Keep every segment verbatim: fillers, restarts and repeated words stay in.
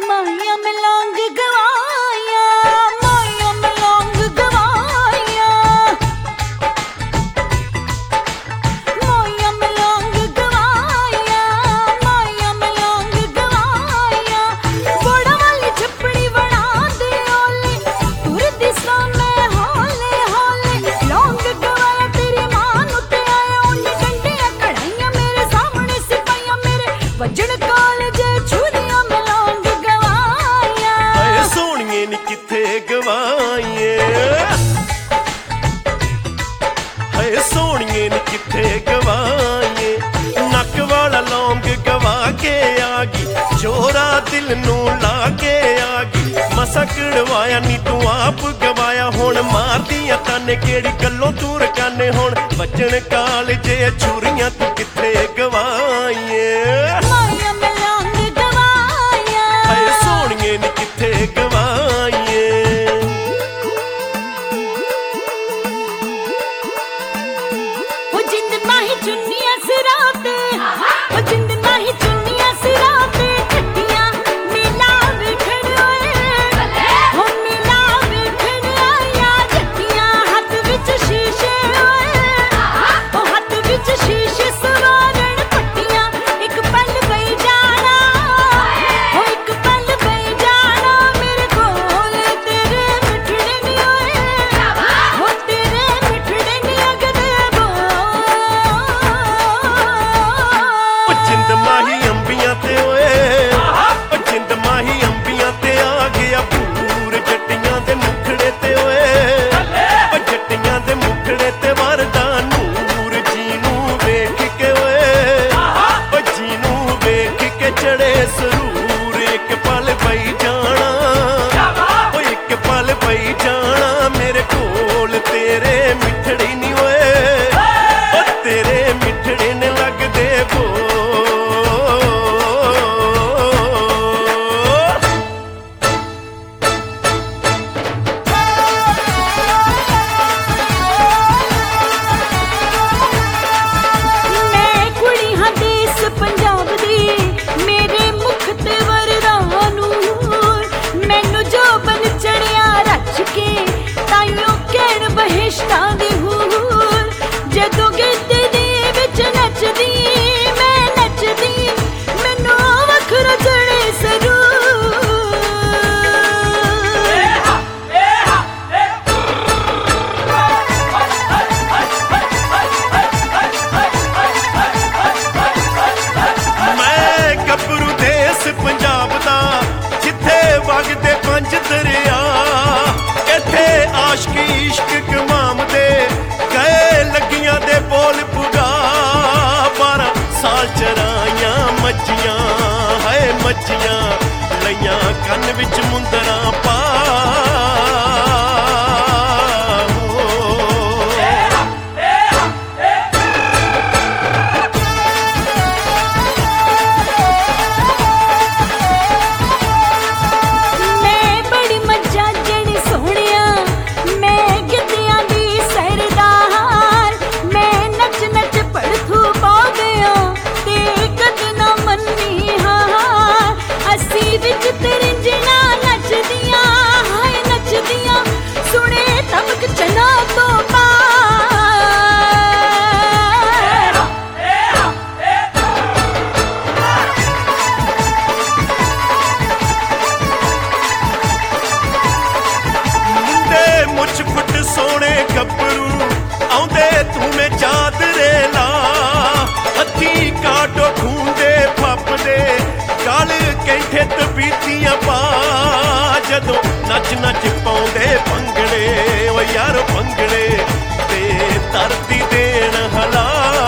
माया में लौंग गवाया, माया में लौंग गवाया, माया में लौंग गवाया, माया में लौंग गवाया। बड़ा वाली छपड़ी बना दे ओले, तुर दिशा में हौले हौले। लौंग गवाया तेरी मां नू ते आया, उन्हें डंडियां कढ़ाइयां मेरे सामने सिपाहियां मेरे वजन कालजे छुरियां में लौंग गवाया। हाय सोहणिए नी किथे गवाईए, हाय सोहणिए नी किथे गवाईए। नक वाला लौंग गवा के आ गई, जोरा दिल नू ला के आ गई। मसा कड़वाया नी तू आप गवाया, हुण मारदियां ताने केड़ी गल्लों तू रकाने। हुण वजन कालजे छुरियां तू किथे गवाईए। माया में लौंग गवाया, हाय सोहणिए नी किथे गवाईए। ओ जिंद माही चुन्नियां सिरां ते, ओ जिंद माही चुन्नियां सिरां ते। खट्टियां मेला वेखण ओए, ओ मेला वेखण आया। जट्टियां हत्थ विच शीशे ओए, ओ हत्थ विच शीशे सुवारण। पट्टियां इक पल पई जाना, ओ इक पल पई जाना। मेरे कोल तेरे मिठड़े नी ओए, ओ तेरे मिठड़े नी अगदे बो। ओ जिंद माही अंबियां ते ओए, ओ जिंद माही अंबियां ते आ गया पूर। जट्टियां दे मुखड़े ते ओए, ओ जट्टियां दे मुखड़े ते वरदा नूर। जीनू वेख के ओए, ओ जीनू वेख के चढ़े सरूर। एक पल पई जाना, ओ एक पल पई जाना। मेरे कोल तेरे मिठड़ी नी ओए, ओ तेरे मिठड़े ने लगदे बो। मैं कुड़ी हां देस पंजाब दी, मेरे मुख ते वरदा नूर। मैनू जो बन चढ़िया रच के, ताइयों कहण बहिश्तां दी हूर। जदों गिद्दे दे विच नचदी, मैं नचदी, मैनू वखरा चढ़े सरूर। मैं गभरू देस पंजाब दा, जिथे वगदे पंज दरिया। इथे आशकी इश्क कमाम दे, गए लगियां दे बोल पुगा। बारह साल चराइयां मच्छियां, हाय मच्छियां लइयां कन्न विच मुंदरा पा। मैं बड़ी मज्जा जड़ी सोहणिया, मैं गिद्दियां दी सरदार। मैं नच नच पड़थू पा गया, ते कद ना मन्नी हार। अस्सी विच तरिंजना नचदियां, हाय नचदियां, सुने तबक चना तो पार। मुंडे मुछ फुट सोने गभरू, आउंदे तूने चादरे ला। हत्थी काटो खूंदे फपदे, गल कैंठे तबीतियां पा। जदों नच नच पाउंदे भंगड़े, ओ यार भंगड़े ते धरती देन हला।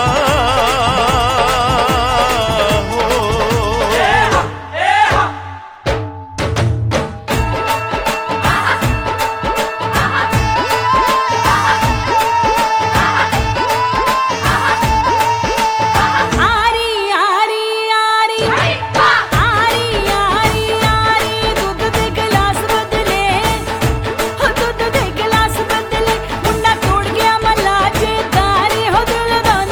आरी आरी आरी, आरी आरी आरी। दूध दे गिलास बदले, हो दूध दे गिलास बदले। मुन्ना तोड़ गया मला जे दारी, हो दिल दा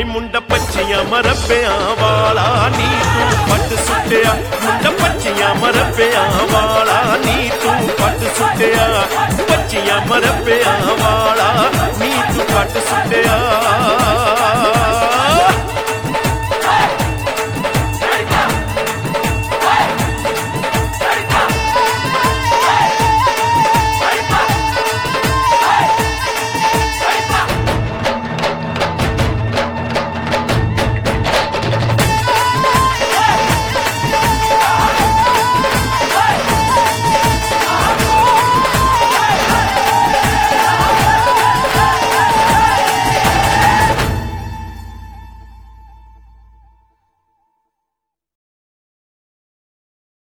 ਨੀ ਮੁੰਡਾ ਪੱਚੀਆਂ ਮਰੱਬਿਆਂ ਵਾਲਾ ਨੀ ਤੂੰ ਪੱਟ ਸੁੱਟਿਆ ਮੁੰਡਾ ਪੱਚੀਆਂ ਮਰੱਬਿਆਂ ਵਾਲਾ ਨੀ ਤੂੰ ਪੱਟ ਸੁੱਟਿਆ ਪੱਚੀਆਂ ਮਰੱਬਿਆਂ ਵਾਲਾ ਨੀ ਤੂੰ ਪੱਟ ਸੁੱਟਿਆ